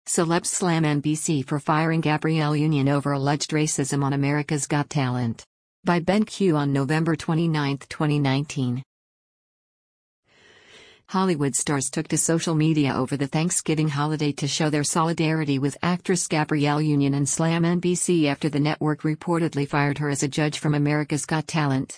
Celebs slam NBC for firing Gabrielle Union over alleged racism on America's Got Talent. By Ben Q on November 29, 2019. Hollywood stars took to social media over the Thanksgiving holiday to show their solidarity with actress Gabrielle Union and slam NBC after the network reportedly fired her as a judge from America's Got Talent.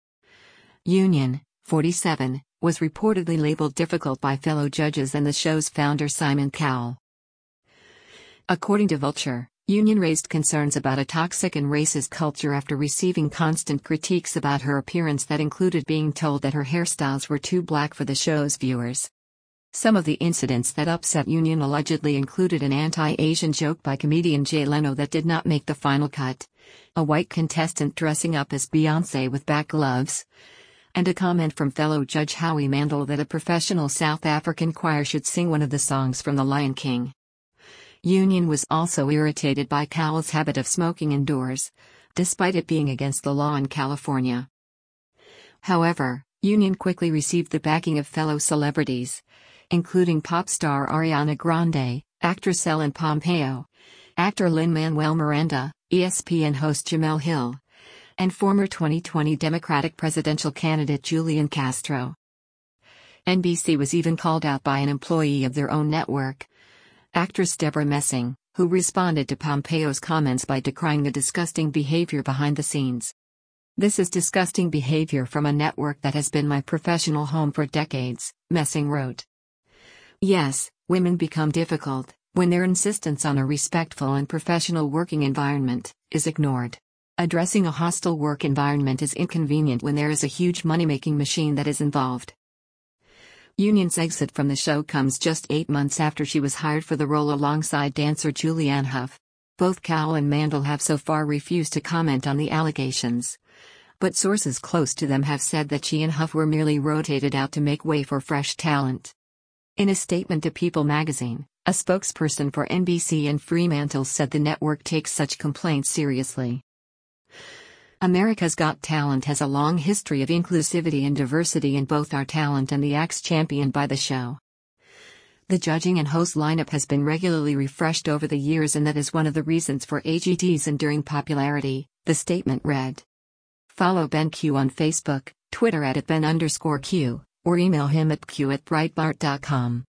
Union, 47, was reportedly labeled difficult by fellow judges and the show's founder Simon Cowell. According to Vulture, Union raised concerns about a toxic and racist culture after receiving constant critiques about her appearance that included being told that her hairstyles were too black for the show's viewers. Some of the incidents that upset Union allegedly included an anti-Asian joke by comedian Jay Leno that did not make the final cut, a white contestant dressing up as Beyoncé with back gloves, and a comment from fellow judge Howie Mandel that a professional South African choir should sing one of the songs from The Lion King. Union was also irritated by Cowell's habit of smoking indoors, despite it being against the law in California. However, Union quickly received the backing of fellow celebrities, including pop star Ariana Grande, actress Ellen Pompeo, actor Lin-Manuel Miranda, ESPN host Jemele Hill, and former 2020 Democratic presidential candidate Julian Castro. NBC was even called out by an employee of their own network, actress Deborah Messing, who responded to Pompeo's comments by decrying the disgusting behavior behind the scenes. "This is disgusting behavior from a network that has been my professional home for decades," Messing wrote. Yes, women become difficult when their insistence on a respectful and professional working environment is ignored. Addressing a hostile work environment is inconvenient when there is a huge money-making machine that is involved. Union's exit from the show comes just 8 months after she was hired for the role alongside dancer Julianne Hough. Both Cowell and Mandel have so far refused to comment on the allegations, but sources close to them have said that she and Hough were merely rotated out to make way for fresh talent. In a statement to People magazine, a spokesperson for NBC and Fremantle said the network takes such complaints seriously. America's Got Talent has a long history of inclusivity and diversity in both our talent and the acts championed by the show. The judging and host lineup has been regularly refreshed over the years, and that is one of the reasons for AGT's enduring popularity, the statement read. Follow Ben Q on Facebook, Twitter @Ben_Q, or email him at q@breitbart.com.